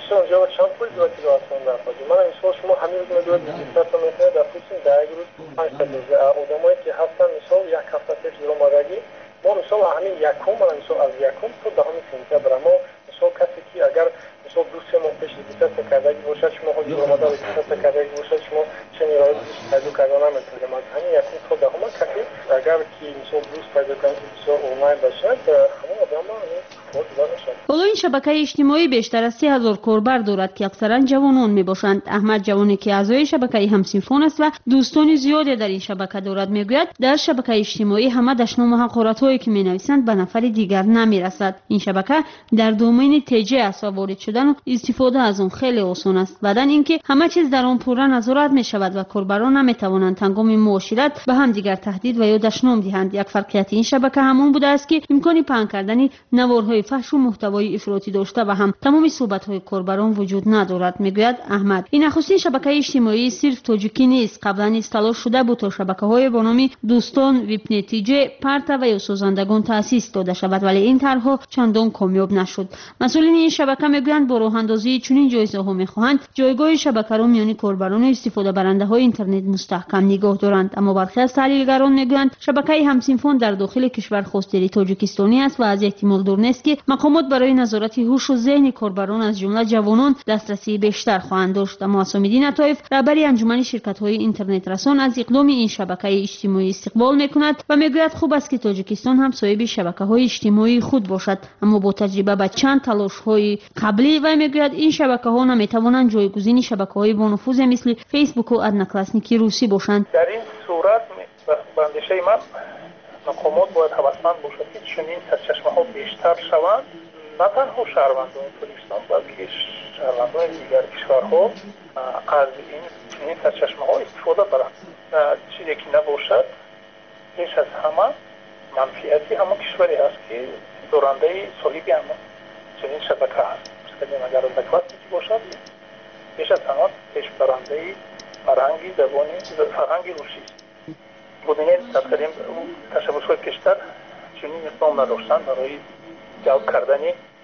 دوستان جواب چند پول داد که اصلا نفاجی من مثلا شما همین رو داد 20 تا میتونه در خصوص در روز 5 تا آدمایی که هستن مثلا یک هفته پیش در اومدگی ما مثلا همین یکم من مثلا از یکم تا دهم سپتامبر ما مثلا کسی که اگر مثلا دوست ما پیش 20 تا کردگی باشد شما خود اومده 20 تا کردگی باشد شما چنین راه پیدا کردن نمیتونید ما همین یکم تا دهم کسی اگر که مثلا دوست پیدا کنید مثلا اونلاین باشد همون آدم حالا این شبکه اجتماعی بیشتر از 3000 کاربر دارد که اکثرا جوانان می-باشند. احمد جوانی که اعضای شبکه همسینفون است و دوستان زیادی در این شبکه دارد میگوید در شبکه اجتماعی همه دشنام و حقارت‌هایی که می-نویسند به نفر دیگر نمی-رسد. این شبکه در دومین تیجه است و وارد شدن و استفاده از آن خیلی آسان است. بعدن اینکه همه چیز در آن پورا نظارت می-شود و کاربران نمی-توانند هنگام معاشرت به هم دیگر تهدید و یا دشنام دهند. یک فرقیت این شبکه همون بوده است که امکان پهن کردن نوارهای فحش و محتوای افراطی داشته و هم تمام صحبت‌های کاربران وجود ندارد. میگوید احمد این نخستین شبکه اجتماعی صرف تاجیکی نیست. قبلا نیز تلاش شده بود تا شبکه‌های با نام دوستان، ویب نتیجه، پرتا و یا سازندگان تأسیس داده شود ولی این طرح‌ها چندان کامیاب نشد. مسئولین این شبکه میگویند با راه اندازی چنین جایزه‌ها می‌خواهند جایگاه شبکه را میان کاربران و استفاده برنده‌های اینترنت مستحکم نگاه دارند. اما برخی از تحلیلگران میگویند شبکه همسینفون در داخل کشور خاص‌تری تاجیکستانی است و از احتمال دور نیست که مقامات برای نظارت هوش و ذهن کاربران از جمله جوانان دسترسی بیشتر خواهند داشت. اما حسام‌الدین عطایف رهبر انجمن شرکت‌های اینترنت رسان از اقدام این شبکه اجتماعی استقبال می‌کند و میگوید خوب است که تاجیکستان هم صاحب شبکه‌های اجتماعی خود باشد. اما با تجربه به چند تلاش‌های قبلی و میگوید این شبکه‌ها نمی‌توانند جایگزین شبکه‌های با نفوذ مثل فیسبوک و ادناکلاسنیکی روسی باشند. در این صورت به اندیشه من مقامات باید حواسمند باشد که چنین سرچشمه‌ها بیشتر شوند، نه تنها شهروندان تاجیکستان بلکه شهروندان دیگر کشورها از این چنین سرچشمه‌ها استفاده برند. چیزی که نباشد بیش از همه منفعتی همون کشوری هست که دارنده صاحبی همون چنین شبکه هست. اگر ادناکلاسنیکی باشد بیش از همه پیشبرنده فرهنگ زبانی فرهنگ روسی است. ببینید تقریبا تشبس‌های پیشتر چنین اقدام نداشتن برای جلب کردن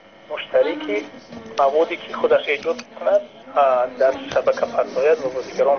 مشتری که موادی که خودش ایجاد کند در شبکه پرداید و بازیگران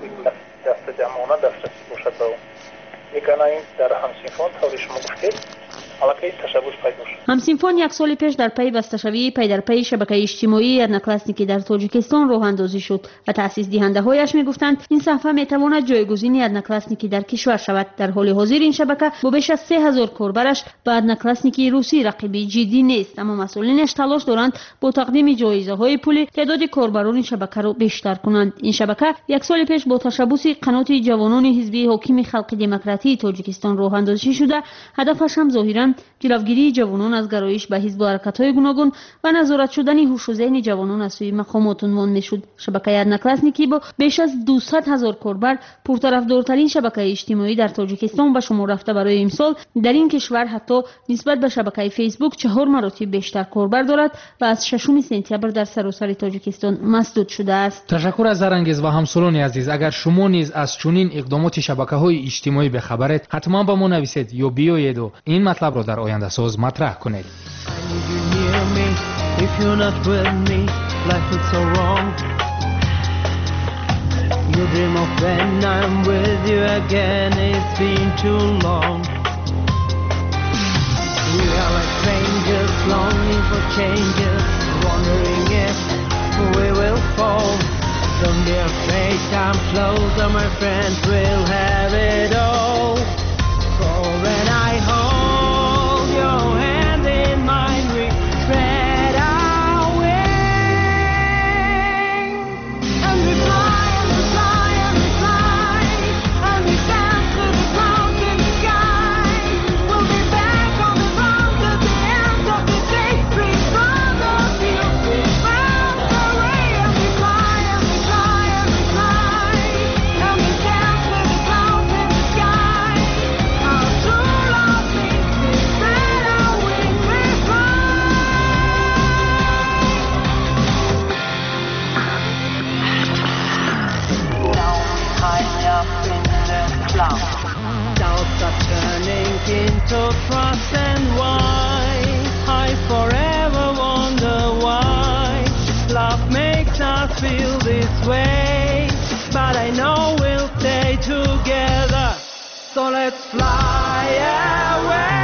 دست جمعانه دسترسی باشد به اون. یکانه این در همسینفون طوری شما گفتید حالا تشبس پیدا شد. همسینفون یک سال پیش در پی بسته‌شوی پی در پی شبکه اجتماعی ادناکلاسنیکی در تاجیکستان راه اندازی شد و تأسیس دهنده‌هایش میگفتند این صفحه میتواند جایگزین ادناکلاسنیکی در کشور شود. در حال حاضر این شبکه با بیش از 3000 کاربرش به ادناکلاسنیکی روسی رقیبی جدی نیست، اما مسئولینش تلاش دارند با تقدیم جایزه‌های پولی تعداد کاربران شبکه را بیشتر کنند. این شبکه یک سال پیش با تشبس قنات جوانان حزب حاکم خلق دموکراتی تاجیکستان راه اندازی شده. هدفش هم ظاهراً جلوگیری جوانان از گرایش به حزب و حرکت‌های گوناگون و نظارت شدن هوش و ذهن جوانان از سوی مقامات عنوان می‌شد. شبکه ادناکلاسنیکی با بیش از 200,000 کاربر پرطرفدارترین شبکه اجتماعی در تاجیکستان به شمار رفته. برای امسال در این کشور حتی نسبت به شبکه فیسبوک 4 مراتب بیشتر کاربر دارد و از 6 سپتامبر در سراسر تاجیکستان مسدود شده است. تشکر از زرانگیز و همسالان عزیز. اگر شما نیز از چنین اقدامات شبکه‌های اجتماعی بخبرید حتما به ما نویسید یا بیایید و این مطلب را در آینده ساز مطرح کنید. If you're not with me, life is so wrong. You dream of when I'm with you again, it's been too long. We are like strangers, longing for changes, wondering if we will fall. Don't be afraid, come closer, my friends, we'll have it all. For when I hold your hand in mine, we spread our wings, and we fly, and we fly, and we fly, and we dance to the clouds in the sky. We'll be back on the road at the end of the day. Three brothers, you'll be far away, and we fly, and we fly, and we fly, and we dance to the clouds in the sky. might not feel this way, but I know we'll stay together. So let's fly away.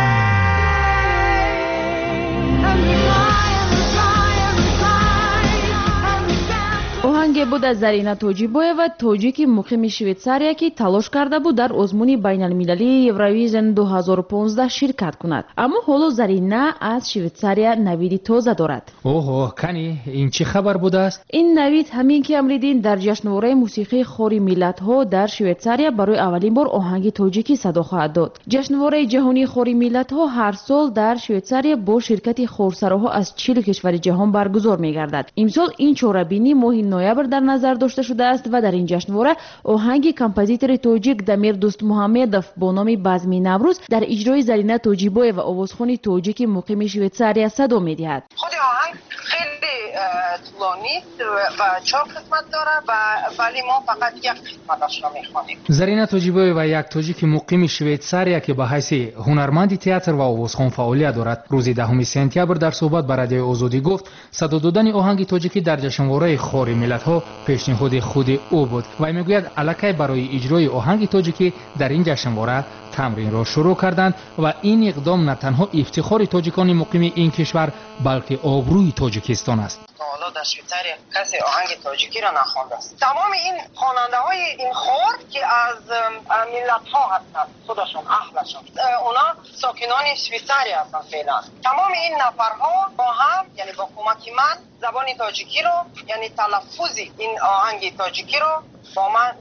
оҳанге буд аз Зарина Тоҷибоева, тоҷики муқими Швейтсария ки талош карда буд дар озмуни байналмилалии Евровизион 2015 ширкат кунад. Аммо ҳоло Зарина аз Швейтсария навиди тоза дорад. оҳо, кани ин чӣ хабар будааст? ин навид ҳамин ки амридин дар ҷашнвораи мусиқии хори миллатҳо дар Швейтсария барои аввалин бор оҳанги тоҷикӣ садо хоҳад дод. ҷашнвораи ҷаҳонии хори миллатҳо ҳар сол дар Швейтсария бо ширкати хорсароҳо аз 40 кишвари ҷаҳон баргузор мегардад. имсол ин чорабинӣ моҳи ноябр дар назар дошта шудааст ва дар ин ҷашнвора оҳанги композитори тоҷик Дамир Дӯстмуҳаммедов бо номи Базми Наврӯз дар иҷрои Зарина Тоҷибоева овозхони тоҷики муқими Швейтсария садо медиҳад. خود آهنگ خیلی طولانی و 4 قسمت داره ولی ما فقط یک قسمتش رو میخوانیم. Зарина Тоҷибоева як тоҷики муқими Швейтсария ки ба ҳайси ҳунарманди театр ва овозхон фаъолият дорад, рӯзи 10 сентябр дар суҳбат ба радиои Озодӣ гуфт, садо додани оҳанги тоҷикӣ дар ҷашнвораи хори миллатҳо пешниҳоди худи ӯ буд. Вай мегӯяд аллакай барои иҷрои оҳанги тоҷикӣ дар ин ҷашнвора тамринро шурӯъ карданд ва ин иқдом на танҳо ифтихори тоҷикони муқими ин кишвар, балки обрӯи Тоҷикистон аст. حالا در شویتزاریا کسی آهنگ تاجیکی را نخوانده است. تمام این خواننده های این خور که از ملت ها هستند، خودشون اهلشون، اونا ساکنان شویتزاریا هستند فعلا. تمام این نفرها با هم، یعنی با کمک من، زبان تاجیکی رو، یعنی تلفظ این آهنگ تاجیکی رو با من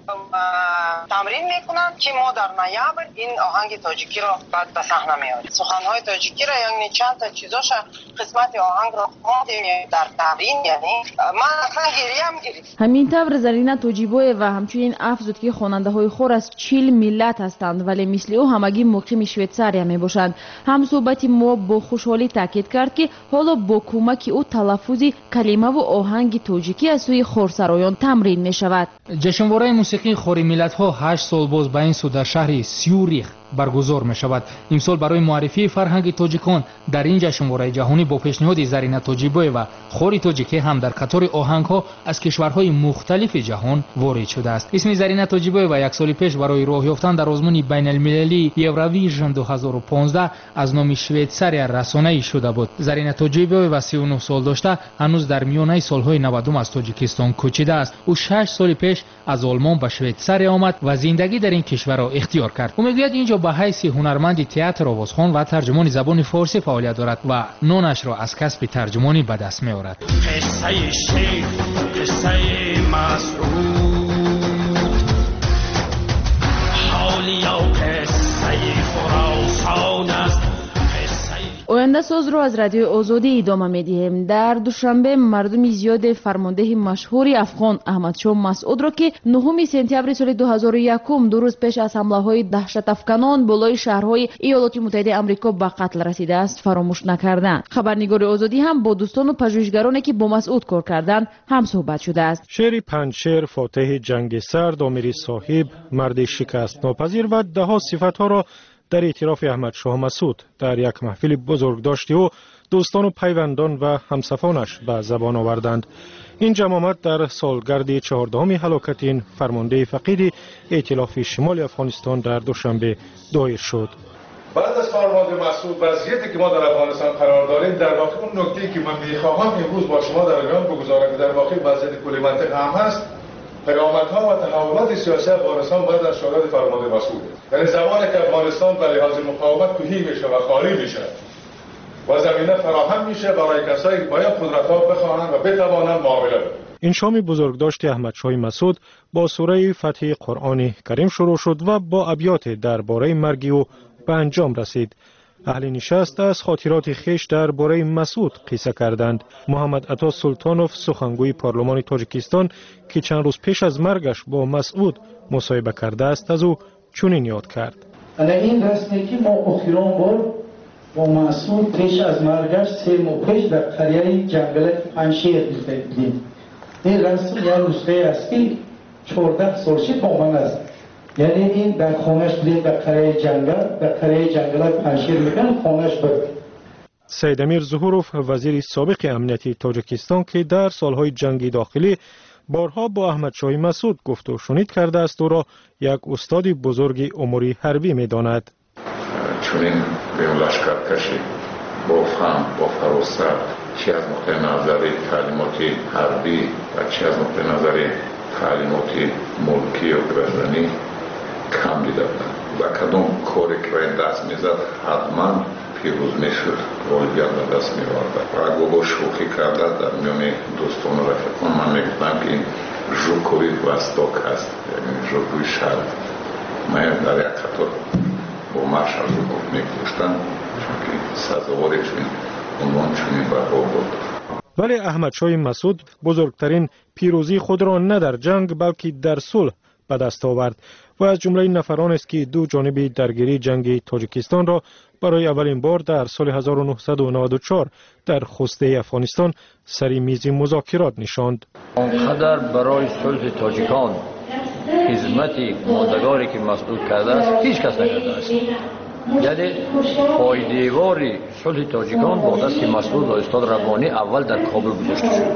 تمرین میکنن که ما در نوامبر این آهنگ تاجیکی رو بعد به صحنه میاریم. سخنهای تاجیکی رو یعنی چند تا چیزاش قسمت آهنگ رو خواندیم در تمرین، یعنی من اصلا گریم گرفت. ҳамин тавр Зарина Тоҷибоева ҳамчунин афзуд ки хонандаҳои хор аз 40 миллат ҳастанд, вале мисли ӯ ҳамагӣ муқими Швейтсария мебошанд. ҳамсӯҳбати мо бо хушҳолӣ таъкид кард ки ҳоло бо кӯмаки ӯ талаффузи калимаву оҳанги тоҷикӣ аз сӯи хорсароён тамрин мешавад. ҷашнвораи мусиқии хори миллатҳо 8 сол боз ба ин су дар шаҳри Сюрих баргузор мешавад. имсол барои муаррифии фарҳанги тоҷикон дар ин ҷашнвораи ҷаҳонӣ бо пешниҳоди Зарина Тоҷибоева, хори тоҷикӣ ҳам дар қатори оҳангҳо аз кишварҳои мухталифи ҷаҳон ворид шудааст. исми Зарина Тоҷибоева як соли пеш барои роҳ ёфтан дар озмуни байналмилалии Евровизион 2015 аз номи Швейтсария расонаӣ шуда буд. Зарина Тоҷибоева 39 сол дошта ҳанӯз дар миёнаи солҳои 90 аз Тоҷикистон кӯчидааст. ӯ 6 соли пеш аз Олмон ба Швейтсария омад ва зиндагӣ дар ин кишварро ихтиёр кард. ӯ мегӯяд инҷо ба ҳайси ҳунарманди театр, овозхон ва тарҷумони забони форсӣ фаъолият дорад ва нонашро аз касби тарҷумонӣ ба даст меорад. قصه شیخ قصه مسعود حالی و قصه خراسان است. ояндасозро аз радиои Озодӣ идома медиҳем. дар душанбе мардуми зиёде фармондеҳи машҳури афғон Аҳмадшоҳ Масъудро ки 9 сентябри соли 2001 ду рӯз пеш аз ҳамлаҳои даҳшатафканон болои шаҳрҳои Иёлоти Муттаҳидаи Амрико ба қатл расидааст, фаромӯш накарданд. хабарнигори Озодӣ ҳам бо дӯстону пажӯҳишгароне ки бо Масъуд кор карданд ҳамсӯҳбат шудааст. шери панҷшер, фотеҳи ҷанги сард, омири соҳиб, марди шикастнопазир ва даҳо сифатҳоро дар эътирофи Аҳмадшоҳ Масъуд дар як маҳфили бузургдошти ӯ дӯстону пайвандон ва ҳамсафонаш ба забон оварданд. ин ҷамъомад дар солгарди 14 ҳалокати ин фармондеҳи фақиди эътилофи шимоли Афғонистон дар душанбе доир шуд. بعد از فرمان مسعود وضعیتی که ما در افغانستان قرار داریم، در واقع اون نکته‌ای که من می‌خواهم امروز با شما در میان بگذارم که در واقع وضعیت کلی منطقه هم هست، پیامدها و تحولات سیاسی افغانستان باید از شاهد فرمان مسعود، یعنی زمانی که افغانستان به لحاظ مقاومت تهی میشه و خالی میشه و زمینه فراهم میشه برای کسایی که باید قدرت‌ها بخواهند و بتوانند معامله کنند. این شام بزرگداشت احمدشاه مسعود با سوره فتح قرآن کریم شروع شد و با ابیات درباره مرگ او به انجام رسید. اهل نشست از خاطرات خیش درباره مسعود قصه کردند. محمد عطا سلطانوف سخنگوی پارلمان تاجیکستان که چند روز پیش از مرگش با مسعود مصاحبه کرده است از او چنین یاد کرد. این رسمی که ما اخیران بار با مسعود پیش از مرگش 3 ماه پیش در قریه جنگل پنشیر دیدیم. این رسم یا نسخه اصلی 14 سالشی با من است. یعنی این در خانهش بودیم در قریه جنگل پنشیر میگن خانهش بود. سید امیر ظهوروف وزیر سابق امنیتی تاجیکستان که در سالهای جنگ داخلی بارها با احمد شاه مسعود گفت و شنید کرده است او را یک استاد بزرگ امور حربی می‌داند. چنین به لشکرکشی با فهم با فراست چه از نقطه نظر تعلیمات حربی و چه از نقطه نظر تعلیمات ملکی و گردنی کم دیده بودند و کدام کاری که باید دست میزد حتما پیروز میشد غالبیت به دست می‌آورد و اگه با شوخی کرده در میان دوستان و رفیقان من میگفتم که این ژوکوی وستاک است، یعنی ژوکوی شرق. من در یک قطار با مارشال ژوکوف می‌کشتم چون که سزاوار چنین عنوان چنین برها بود. ولی احمد شاه مسعود بزرگترین پیروزی خود را نه در جنگ بلکه در صلح به دست آورد و از جمله نفران است که دو جانب درگیری جنگ تاجیکستان را برای اولین بار در سال 1994 در خوسته افغانستان سری میز مذاکرات نشاند. آنقدر برای صلح تاجیکان خدمتی ماندگاری که مسعود کرده است هیچ کس نکرده است. یعنی پایدیواری صلح تاجیکان با دست مسعود و استاد ربانی اول در کابل گذاشته شد.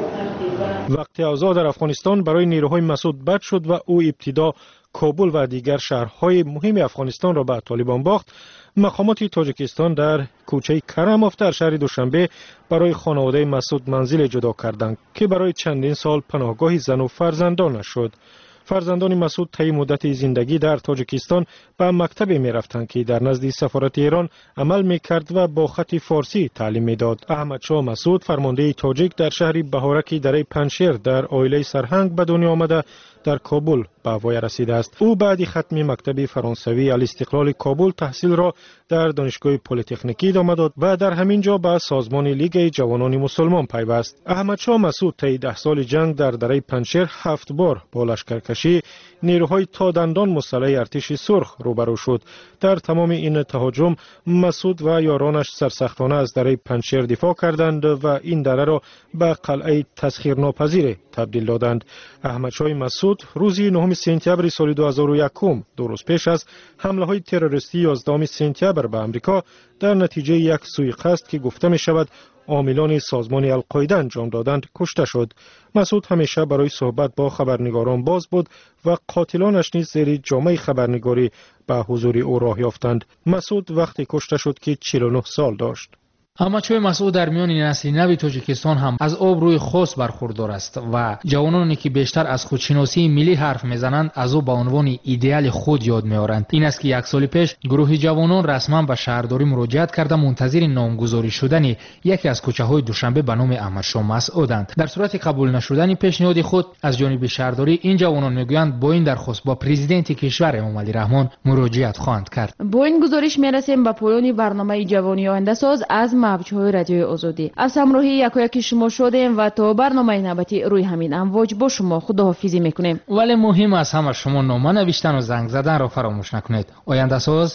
وقتی اوضاع در افغانستان برای نیروهای مسعود بد شد و او ابتدا کابل و دیگر شهرهای مهم افغانستان را به طالبان باخت، مقامات تاجیکستان در کوچه کرموف در شهر دوشنبه برای خانواده مسعود منزل جدا کردند که برای چندین سال پناهگاه زن و فرزندان شد. فرزندان مسعود طی مدت زندگی در تاجیکستان به مکتب می رفتند که در نزد سفارت ایران عمل می کرد و با خط فارسی تعلیم می داد. احمد شاه مسعود فرمانده تاجیک در شهر بهارک دره پنشیر در عائله سرهنگ به دنیا آمده در کابل به وای رسیده است. او بعد ختم مکتب فرانسوی الاستقلال کابل تحصیل را در دانشگاه پلی‌تکنیکی ادامه داد و در همین جا به سازمان لیگ جوانان مسلمان پیوست. احمد شاه مسعود طی 10 سال جنگ در دره پنشیر 7 بار با لشکرکشی نیروهای تا دندان مسلح ارتش سرخ روبرو شد. در تمام این تهاجم مسعود و یارانش سرسختانه از دره پنشیر دفاع کردند و این دره را به قلعه تسخیرناپذیر تبدیل دادند. احمد شاه مسعود روز 9 سپتامبر سال 2001 دو روز پیش از حمله های تروریستی 11 سپتامبر به امریکا در نتیجه یک سوءقصد که گفته می شود عاملان سازمان القاعده انجام دادند کشته شد. مسعود همیشه برای صحبت با خبرنگاران باز بود و قاتلانش نیز زیر جامه خبرنگاری به حضور او راه یافتند. مسعود وقتی کشته شد که 49 سال داشت. احمد شاه مسعود در میان نسل نو تاجیکستان هم از آبروی خاص برخوردار است و جوانانی که بیشتر از خودشناسی ملی حرف میزنند از او به عنوان ایدئال خود یاد میآورند. این است که یک سال پیش گروه جوانان رسما به شهرداری مراجعت کرده منتظر نامگذاری شدن یکی از کوچه‌های دوشنبه به نام احمد شاه مسعودند. در صورت قبول نشدن پیشنهاد خود از جانب شهرداری این جوانان میگویند با این درخواست با پرزیدنت کشور امام علی رحمان مراجعت خواهند کرد. با این گزارش میرسیم به پایان برنامه جوانی آینده ساز از موج‌های رادیوی آزادی. از همراهی یکی شما شدیم و تا برنامه نوبتی روی همین امواج با شما خداحافظی میکنیم. ولی مهم است همه شما نامه نوشتن و زنگ زدن را فراموش نکنید. آینده ساز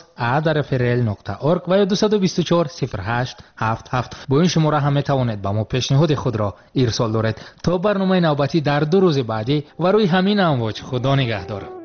@frl.org و یا 224 08 77 با این شماره هم میتوانید به ما پیشنهاد خود را ارسال دارید. تا برنامه نوبتی در 2 روز بعدی و روی همین امواج خدا نگهدار.